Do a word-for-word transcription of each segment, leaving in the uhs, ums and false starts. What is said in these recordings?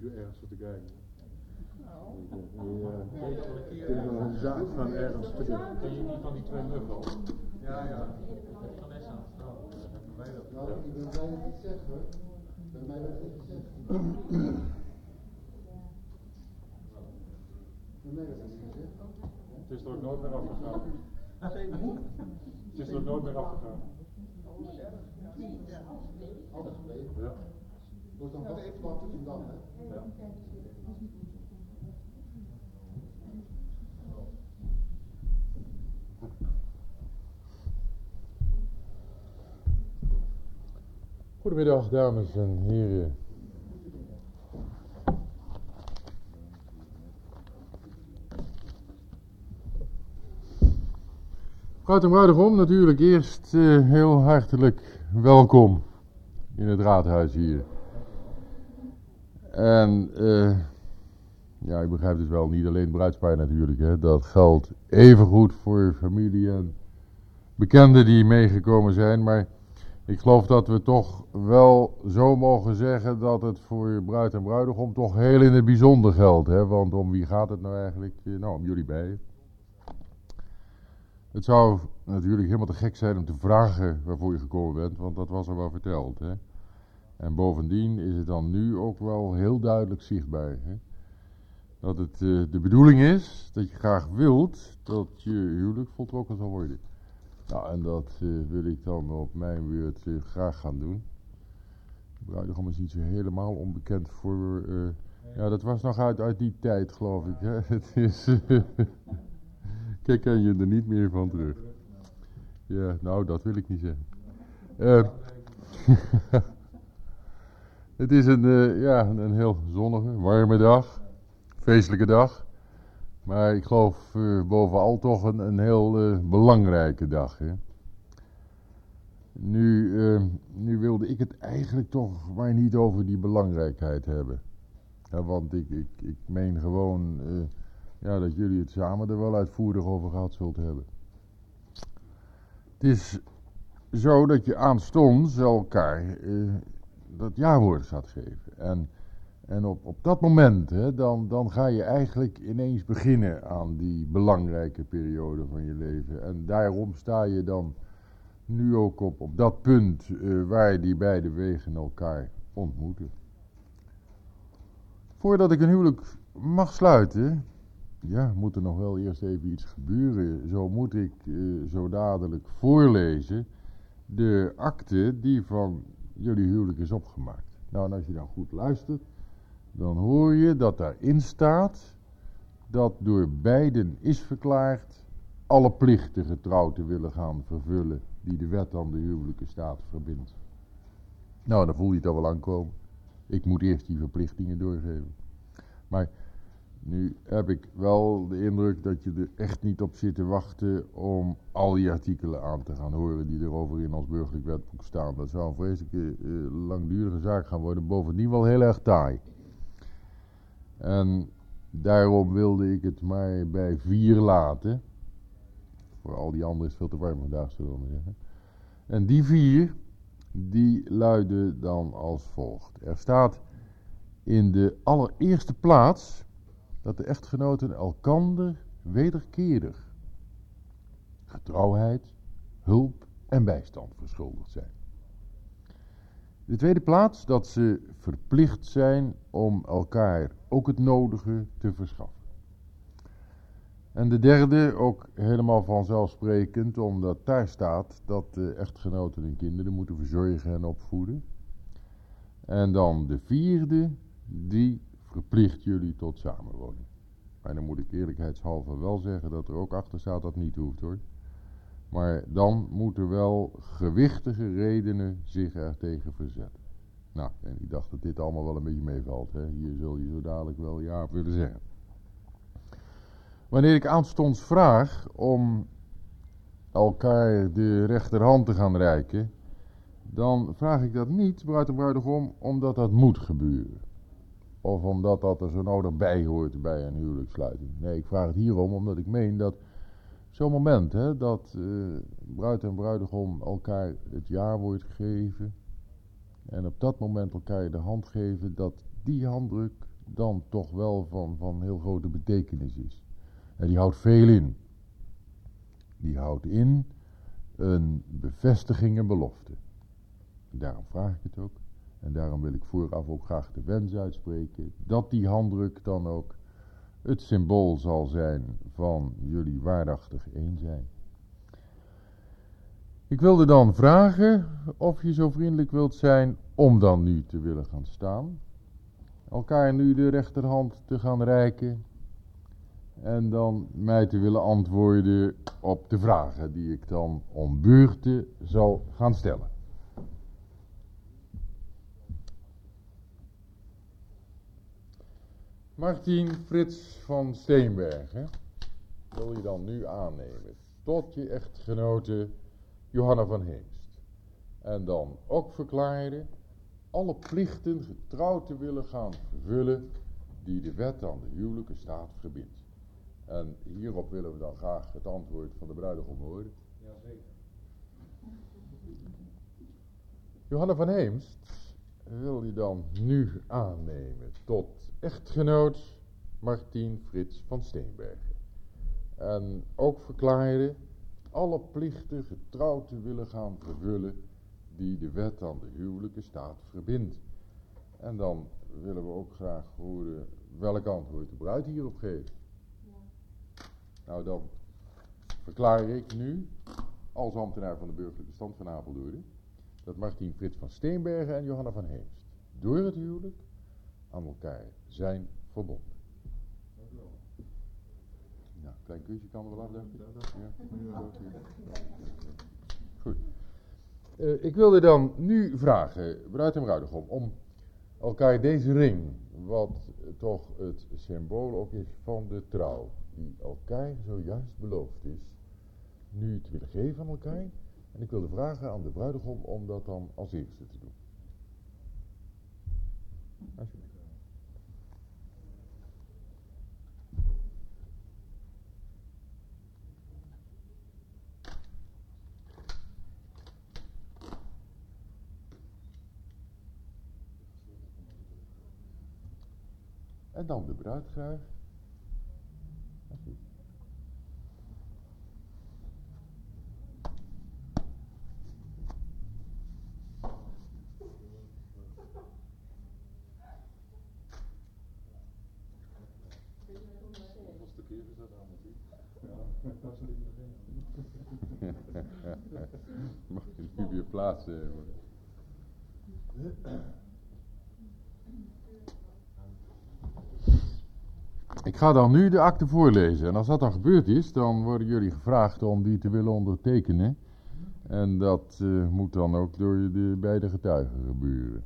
u ergens voor te kijken. Het is wel een zaak van ergens te doen. Ken je die van die twee muffen? Ja, ja. Vanessa. Nou, ik ben blij dat je het zegt hoor. Bij mij werd het niet gezegd. Bij mij werd het niet gezegd. Het is er ook nooit meer afgegaan. Het is er ook nooit meer afgegaan. Altijd gebleven. Ja. Wordt dan vastgeplakt en dan, hè? Ja. Goedemiddag dames en heren. Bruid en bruidegom, natuurlijk eerst uh, heel hartelijk welkom in het raadhuis hier. En uh, ja, ik begrijp dus wel, niet alleen het bruidspaar natuurlijk, hè. Dat geldt evengoed voor familie en bekenden die meegekomen zijn, maar ik geloof dat we toch wel zo mogen zeggen dat het voor bruid en bruidegom toch heel in het bijzonder geldt, hè. Want om wie gaat het nou eigenlijk? Nou, om jullie beiden. Het zou natuurlijk helemaal te gek zijn om te vragen waarvoor je gekomen bent, want dat was er wel verteld, hè. En bovendien is het dan nu ook wel heel duidelijk zichtbaar, hè, dat het uh, de bedoeling is dat je graag wilt dat je huwelijk voltrokken zal worden. Nou, en dat uh, wil ik dan op mijn beurt uh, graag gaan doen. De bruidegom is niet zo helemaal onbekend voor... Uh, ja, dat was nog uit, uit die tijd, geloof ik, hè. Het is... Uh, Kijk, ken je er niet meer van terug. Ja, nou, dat wil ik niet zeggen. Uh, het is een, uh, ja, een heel zonnige, warme dag. Feestelijke dag. Maar ik geloof uh, bovenal toch een, een heel uh, belangrijke dag. Hè. Nu, uh, nu wilde ik het eigenlijk toch maar niet over die belangrijkheid hebben. Ja, want ik, ik, ik meen gewoon... Uh, Ja, dat jullie het samen er wel uitvoerig over gehad zult hebben. Het is zo dat je aanstonds elkaar uh, dat jawoord gaat geven. En, en op, op dat moment, hè, dan, dan ga je eigenlijk ineens beginnen aan die belangrijke periode van je leven. En daarom sta je dan nu ook op, op dat punt uh, waar die beide wegen elkaar ontmoeten. Voordat ik een huwelijk mag sluiten... Ja, moet er nog wel eerst even iets gebeuren. Zo moet ik uh, zo dadelijk voorlezen de akte die van jullie huwelijk is opgemaakt. Nou, en als je dan goed luistert, dan hoor je dat daarin staat dat door beiden is verklaard alle plichten getrouw te willen gaan vervullen die de wet aan de huwelijke staat verbindt. Nou, dan voel je het al wel aankomen. Ik moet eerst die verplichtingen doorgeven. Maar... Nu heb ik wel de indruk dat je er echt niet op zit te wachten om al die artikelen aan te gaan horen die erover in ons burgerlijk wetboek staan. Dat zou een vreselijke uh, langdurige zaak gaan worden, bovendien wel heel erg taai. En daarom wilde ik het maar bij vier laten. Voor al die anderen is het veel te warm vandaag, zullen we zeggen. En die vier, die luiden dan als volgt. Er staat in de allereerste plaats... dat de echtgenoten elkander wederkerig getrouwheid, hulp en bijstand verschuldigd zijn. De tweede plaats dat ze verplicht zijn om elkaar ook het nodige te verschaffen. En de derde, ook helemaal vanzelfsprekend, omdat daar staat dat de echtgenoten hun kinderen moeten verzorgen en opvoeden. En dan de vierde, die verplicht jullie tot samenwoning. Maar dan moet ik eerlijkheidshalve wel zeggen dat er ook achter staat dat niet hoeft, hoor. Maar dan moeten wel gewichtige redenen zich er tegen verzetten. Nou, en ik dacht dat dit allemaal wel een beetje meevalt, hè. Hier zul je zo dadelijk wel ja op willen zeggen. Wanneer ik aanstonds vraag om elkaar de rechterhand te gaan reiken, dan vraag ik dat niet, bruid en bruidegom, omdat dat moet gebeuren. Of omdat dat er zo nodig bij hoort bij een huwelijkssluiting. Nee, ik vraag het hierom omdat ik meen dat zo'n moment, hè, dat uh, bruid en bruidegom elkaar het jawoord geven en op dat moment elkaar de hand geven, dat die handdruk dan toch wel van, van heel grote betekenis is. En die houdt veel in. Die houdt in een bevestiging en belofte. Daarom vraag ik het ook. En daarom wil ik vooraf ook graag de wens uitspreken dat die handdruk dan ook het symbool zal zijn van jullie waarachtig één zijn. Ik wilde dan vragen of je zo vriendelijk wilt zijn om dan nu te willen gaan staan. Elkaar nu de rechterhand te gaan reiken. En dan mij te willen antwoorden op de vragen die ik dan om beurten zal gaan stellen. Martin Frits van Steenbergen wil je dan nu aannemen tot je echtgenote Johanna van Heemst. En dan ook verklaren alle plichten getrouw te willen gaan vervullen die de wet aan de huwelijke staat verbindt. En hierop willen we dan graag het antwoord van de bruidegom horen. Jazeker. Johanna van Heemst wil je dan nu aannemen tot echtgenoot Martin Frits van Steenbergen. En ook verklaren alle plichten getrouw te willen gaan vervullen die de wet aan de huwelijke staat verbindt. En dan willen we ook graag horen welk antwoord de bruid hierop geeft. Ja. Nou, dan verklaar ik nu als ambtenaar van de burgerlijke stand van Apeldoorn dat Martin Frits van Steenbergen en Johanna van Heemst door het huwelijk aan elkaar zijn verbonden. Nou, klein kusje kan er wel af, dacht ik. Ja. Goed. Uh, ik wilde dan nu vragen, bruid en bruidegom, om elkaar deze ring, wat toch het symbool ook is van de trouw, die elkaar zojuist beloofd is, nu te willen geven aan elkaar. En ik wilde vragen aan de bruidegom om dat dan als eerste te doen. Alsjeblieft. En dan de bruid graag. Alsjeblieft. Mag je nu weer plaatsen? Ik ga dan nu de akte voorlezen. En als dat dan gebeurd is, dan worden jullie gevraagd om die te willen ondertekenen. En dat uh, moet dan ook door de beide getuigen gebeuren.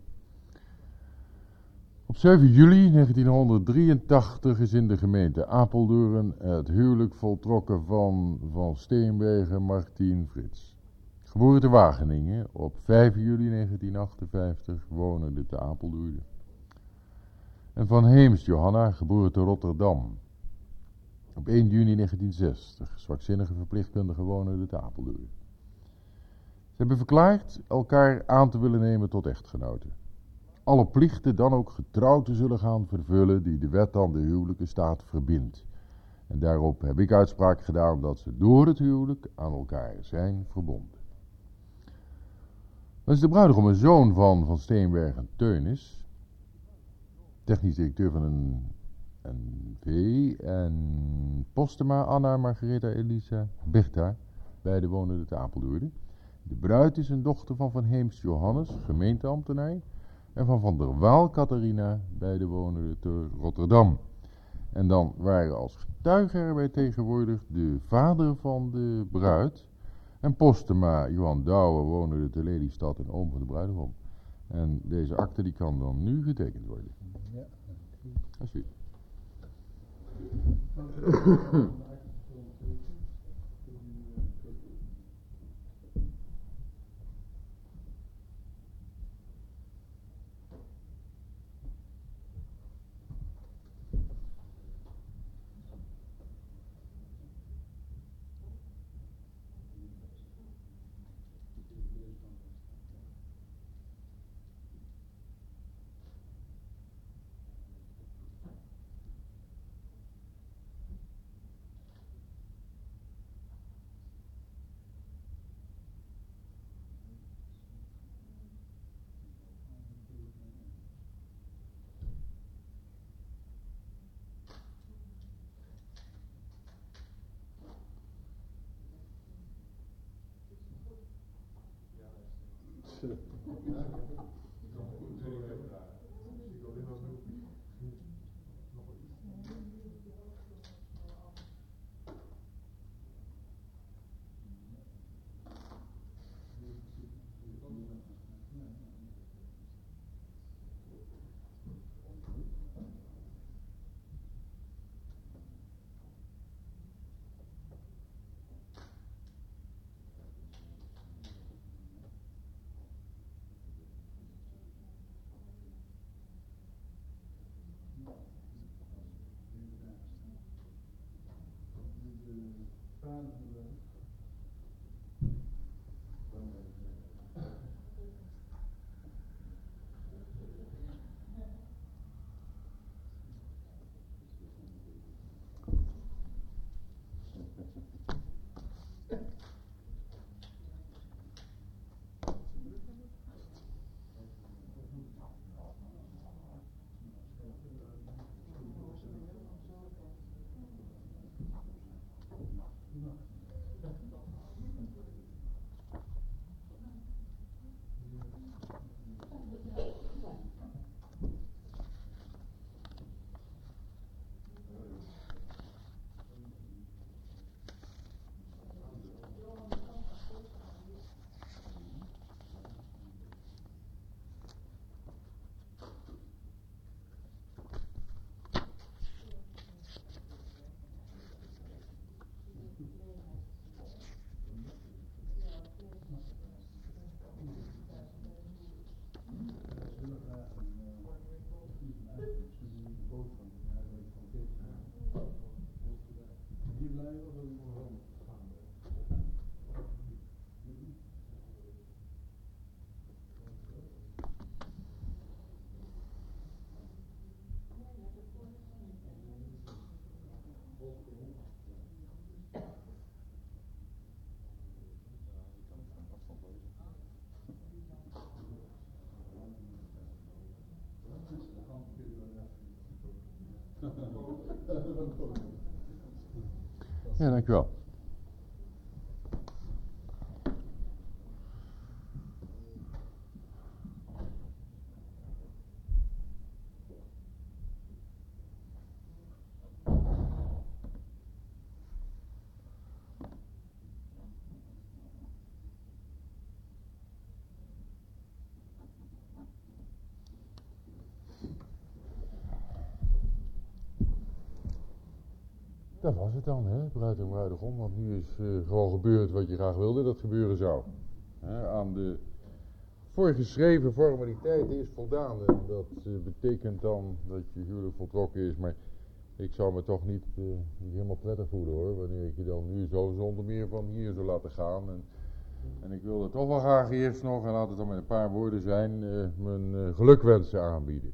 Op zeven juli negentienhonderddrieëntachtig is in de gemeente Apeldoorn het huwelijk voltrokken van Van Steenbergen Martin Frits. Geboren te Wageningen op vijf juli negentienachtenvijftig, wonende te Apeldoorn. En Van Heemst Johanna, geboren te Rotterdam. Op één juni negentienzestig, zwakzinnige verpleegkundige, wonende te Apeldoorn. Ze hebben verklaard elkaar aan te willen nemen tot echtgenoten. Alle plichten dan ook getrouw te zullen gaan vervullen die de wet aan de huwelijke staat verbindt. En daarop heb ik uitspraak gedaan dat ze door het huwelijk aan elkaar zijn verbonden. Dan is de bruidegom een zoon van Van Steenbergen Teunis, technisch directeur van een N V, en Postema Anna Margaretha Elisa Bertha, beide wonenden te Apeldoorn. De bruid is een dochter van Van Heemst Johannes, gemeenteambtenaar, en van Van der Waal Catharina, beide wonenden te Rotterdam. En dan waren als getuigen erbij tegenwoordig de vader van de bruid en Postema Johan Douwe, wonende te Lelystad en oom van de bruidegom. En deze akte die kan dan nu getekend worden. Ja. Alsjeblieft. Ja, dankjewel. Dat was het dan, hè, bruid en bruidegom, want nu is uh, gewoon gebeurd wat je graag wilde dat gebeuren zou. He, aan de voorgeschreven formaliteiten is voldaan en dat uh, betekent dan dat je huwelijk voltrokken is, maar ik zou me toch niet, uh, niet helemaal prettig voelen hoor, wanneer ik je dan nu zo zonder meer van hier zou laten gaan. En, en ik wilde toch wel graag eerst nog, en laat het dan met een paar woorden zijn, uh, mijn uh, gelukwensen aanbieden.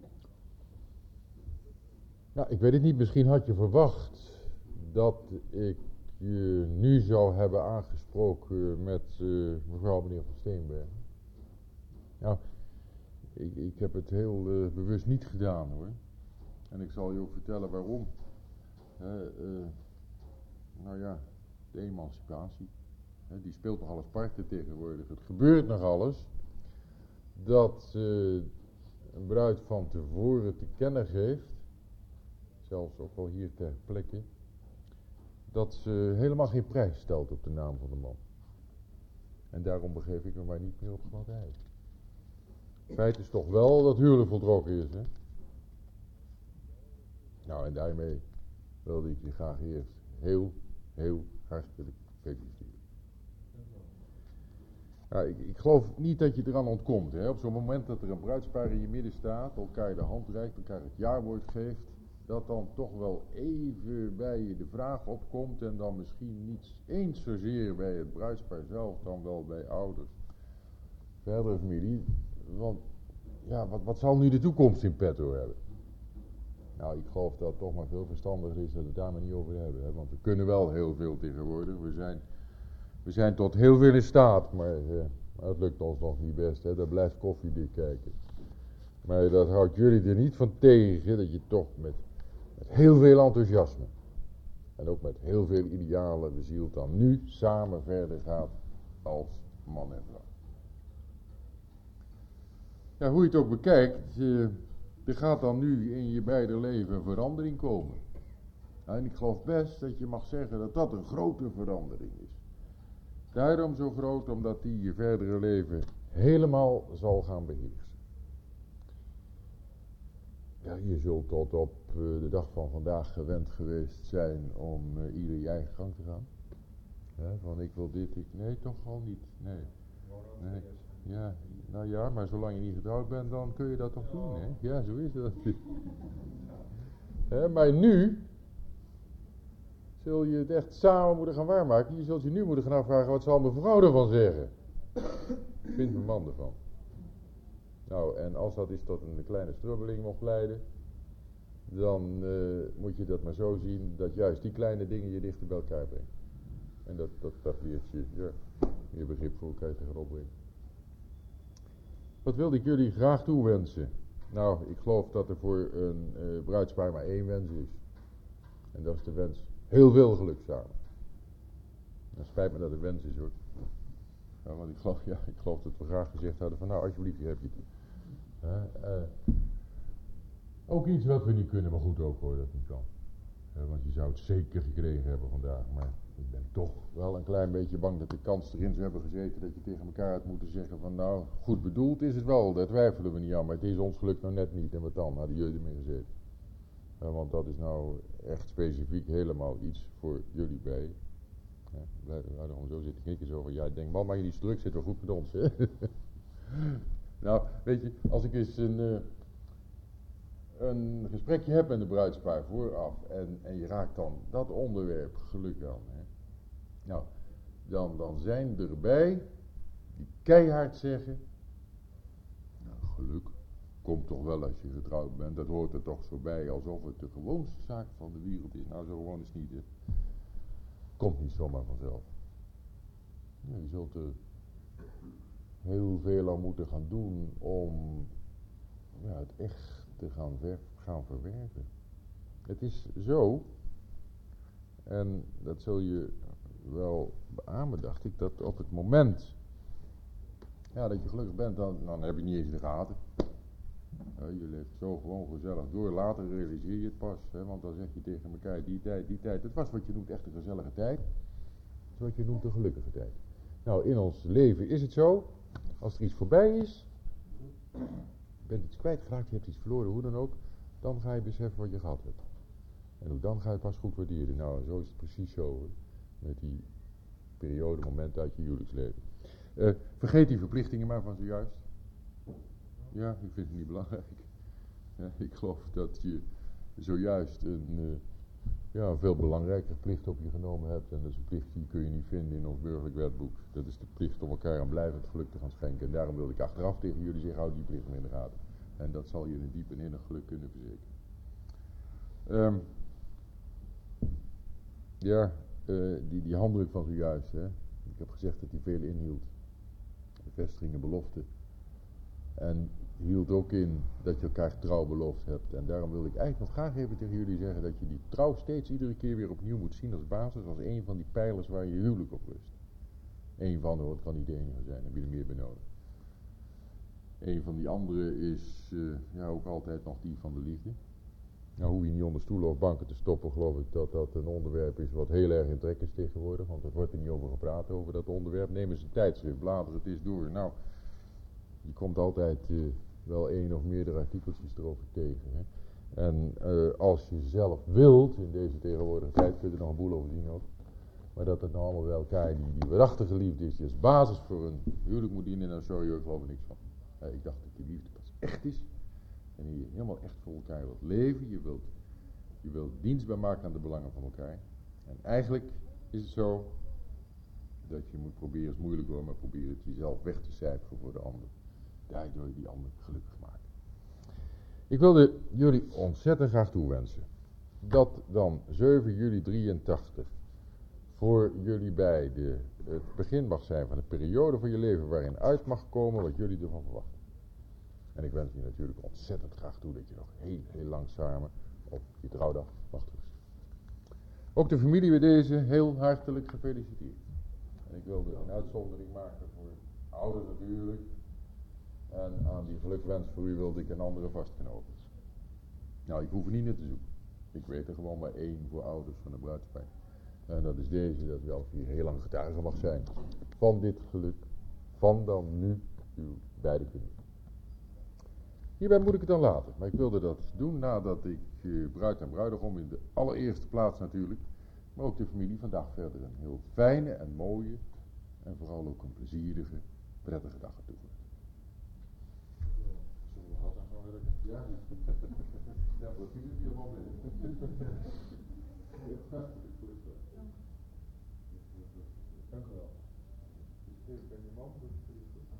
Nou, ik weet het niet, misschien had je verwacht dat ik je nu zou hebben aangesproken met uh, mevrouw meneer Van Steenbergen. Nou, ik, ik heb het heel uh, bewust niet gedaan hoor. En ik zal je ook vertellen waarom. Uh, uh, nou ja, de emancipatie. Uh, die speelt nog alles parten tegenwoordig. Het gebeurt nog alles dat uh, een bruid van tevoren te kennen geeft, zelfs ook wel hier ter plekke, dat ze helemaal geen prijs stelt op de naam van de man. En daarom begeef ik me maar niet meer op glad ijs. Het feit is toch wel dat huwelijk voltrokken is, hè? Nou, en daarmee wilde ik je graag eerst heel, heel hartelijk feliciteren. Nou, ik, ik geloof niet dat je eraan ontkomt, hè? Op zo'n moment dat er een bruidspaar in je midden staat, elkaar de hand reikt, elkaar het jaarwoord geeft, dat dan toch wel even bij je de vraag opkomt en dan misschien niet eens zozeer bij het bruidspaar zelf, dan wel bij ouders, verdere familie, want ja, wat, wat zal nu de toekomst in petto hebben? Nou, ik geloof dat het toch maar veel verstandiger is dat we het daar maar niet over hebben, hè? Want we kunnen wel heel veel tegenwoordig, we zijn, we zijn tot heel veel in staat, maar eh, het lukt ons nog niet best, hè? Dat blijft koffiedik kijken. Maar dat houdt jullie er niet van tegen, dat je toch met Met heel veel enthousiasme en ook met heel veel idealen bezield dan nu samen verder gaat als man en vrouw. Ja, hoe je het ook bekijkt, uh, er gaat dan nu in je beide leven een verandering komen. Ja, en ik geloof best dat je mag zeggen dat dat een grote verandering is. Daarom zo groot, omdat die je verdere leven helemaal zal gaan beheersen. Ja, je zult tot op uh, de dag van vandaag gewend geweest zijn om uh, ieder je eigen gang te gaan. Ja, van ik wil dit, ik... Nee, toch al niet. Nee. nee. Ja, nou ja, maar zolang je niet getrouwd bent, dan kun je dat toch doen, hè? Ja, zo is dat. He, maar nu zul je het echt samen moeten gaan waarmaken. Je zult je nu moeten gaan afvragen, wat zal mijn vrouw ervan zeggen? Vindt mijn man ervan? Nou, en als dat is tot een kleine strubbeling mocht leiden, dan uh, moet je dat maar zo zien, dat juist die kleine dingen je dichter bij elkaar brengen. En dat, dat, dat leert je, ja, meer begrip voor elkaar te gaan opbrengen. Wat wilde ik jullie graag toewensen? Nou, ik geloof dat er voor een uh, bruidspaar maar één wens is. En dat is de wens heel veel geluk samen. Het spijt me dat het een wens is, hoor. Ja, want ik geloof, ja, ik geloof dat we graag gezegd hadden van nou, alsjeblieft, hier heb je het. Uh, uh, ook iets wat we niet kunnen, maar goed ook hoor, dat niet kan. Uh, want je zou het zeker gekregen hebben vandaag, maar ik ben toch wel een klein beetje bang dat de kans erin zou hebben gezeten dat je tegen elkaar had moeten zeggen van nou, goed bedoeld is het wel, daar twijfelen we niet aan, maar het is ons geluk nou net niet. En wat dan? Hadden jullie ermee gezeten. Uh, want dat is nou echt specifiek helemaal iets voor jullie bij. Ja, blij dat we gewoon zo zitten knikken zo van ja, ik denk man, maar je niet zo druk zit wel goed met ons, hè? Nou, weet je, als ik eens een, uh, een gesprekje heb met een bruidspaar vooraf en, en je raakt dan dat onderwerp geluk aan, hè? Nou, dan, dan zijn erbij die keihard zeggen, nou, geluk komt toch wel als je getrouwd bent, dat hoort er toch zo bij, alsof het de gewoonste zaak van de wereld is. Nou, zo gewoon is niet, hè? Komt niet zomaar vanzelf. Ja, je zult er heel veel aan moeten gaan doen om ja, het echt te gaan, ver, gaan verwerken. Het is zo, en dat zul je wel beamen, dacht ik, dat op het moment ja, dat je gelukkig bent, dan, dan heb je niet eens in de gaten. Ja, je leeft zo gewoon gezellig door. Later realiseer je het pas. Hè, want dan zeg je tegen elkaar, die tijd, die tijd. Het was wat je noemt echt een gezellige tijd. Het is wat je noemt een gelukkige tijd. Nou, in ons leven is het zo. Als er iets voorbij is. Je bent iets kwijtgeraakt, je hebt iets verloren, hoe dan ook. Dan ga je beseffen wat je gehad hebt. En ook dan ga je het pas goed waarderen. Nou, zo is het precies zo. Hoor, met die periode, momenten uit je huwelijksleven. Uh, vergeet die verplichtingen maar van zojuist. Ja, ik vind het niet belangrijk. Ja, ik geloof dat je zojuist een, uh, ja, een veel belangrijker plicht op je genomen hebt. En dat is een plicht die kun je niet vinden in ons burgerlijk wetboek. Dat is de plicht om elkaar een blijvend geluk te gaan schenken. En daarom wilde ik achteraf tegen jullie zeggen, houd die plicht maar in de gaten. En dat zal je een diep en innig geluk kunnen verzekeren. Um, ja, uh, die, die handdruk van zojuist. Hè. Ik heb gezegd dat die veel inhield. Bevestigingen, beloften. En hield ook in dat je elkaar trouw beloofd hebt. En daarom wil ik eigenlijk nog graag even tegen jullie zeggen dat je die trouw steeds iedere keer weer opnieuw moet zien als basis, als een van die pijlers waar je huwelijk op rust. Eén van, hoor, het kan niet de enige zijn, heb je er meer bij nodig. Een van die andere is uh, ja, ook altijd nog die van de liefde. Nou, hoe je niet onder stoelen of banken te stoppen, geloof ik dat dat een onderwerp is wat heel erg in trek is tegenwoordig. Want er wordt er niet over gepraat, over dat onderwerp. Neem eens een tijdschrift, blader het eens door. Nou, je komt altijd uh, wel één of meerdere artikeltjes erover tegen. Hè? En uh, als je zelf wilt, in deze tegenwoordige tijd, kun je er nog een boel over zien ook. Maar dat het nou allemaal bij elkaar, die, die waarachtige liefde is, die als basis voor een huwelijk moet dienen, nou sorry hoor, ik geloof er niks van. Uh, ik dacht dat die liefde pas echt is. En je helemaal echt voor elkaar wilt leven, je wilt, je wilt dienstbaar maken aan de belangen van elkaar. En eigenlijk is het zo dat je moet proberen, het is moeilijk hoor, maar probeer het jezelf weg te cijferen voor de ander. Daardoor je die ander gelukkig maken. Ik wilde jullie ontzettend graag toewensen dat dan zeven juli drieëntachtig voor jullie beiden het begin mag zijn van een periode van je leven waarin uit mag komen wat jullie ervan verwachten. En ik wens je natuurlijk ontzettend graag toe dat je nog heel, heel lang samen op je trouwdag mag rusten. Ook de familie bij deze heel hartelijk gefeliciteerd. En ik wilde een uitzondering maken voor ouders natuurlijk. En aan die gelukwens voor u wilde ik een andere vastknopen. Nou, ik hoef er niet naar te zoeken. Ik weet er gewoon maar één voor ouders van de bruidspijn. En dat is deze, dat wel hier heel lang getuige mag zijn. Van dit geluk, van dan nu uw beide kinderen. Hierbij moet ik het dan laten. Maar ik wilde dat doen nadat ik uh, bruid en bruidegom in de allereerste plaats natuurlijk, maar ook de familie vandaag verder een heel fijne en mooie en vooral ook een plezierige, prettige dag toegewenst. Zullen we hard aan gaan werken? Ja, ja, precies is hier wel mee. Dank u wel. Ik ben je man, dus het is goed.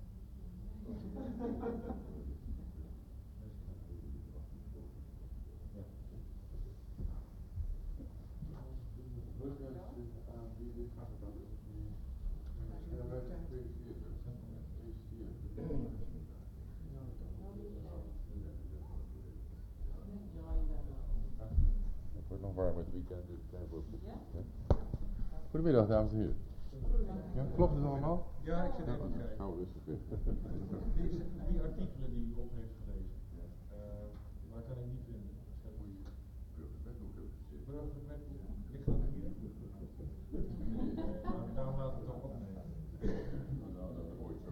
Het wordt nog warm het weekend, dus het wordt goed. Goedemiddag, dames en heren. Ja, klopt het allemaal? Ja, ik zit even te kijken. Hou rustig weer. Die, die artikelen die Rob heeft gelezen, uh, waar kan ik die vinden? Burgerlijk wetboek. Ligt dat hier? Nee, maar daarom laat ik het toch opnemen. Nou, dat is ooit zo.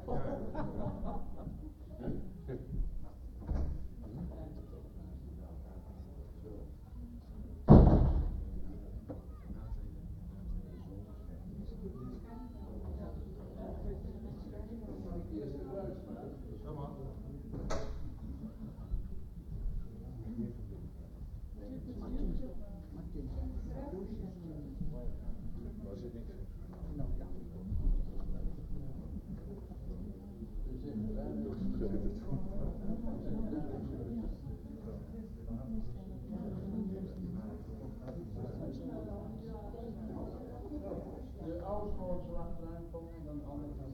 De ouders gewoon zo achteraan komen en dan de andere kant.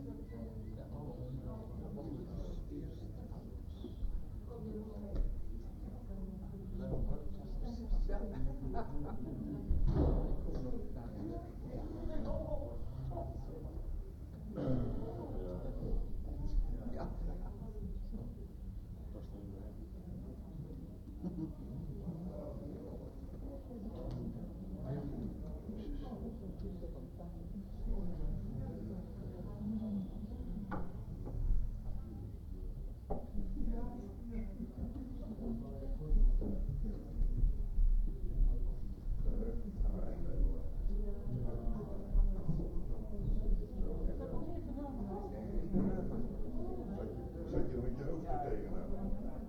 Zet je er met je hoofd er tegenaan?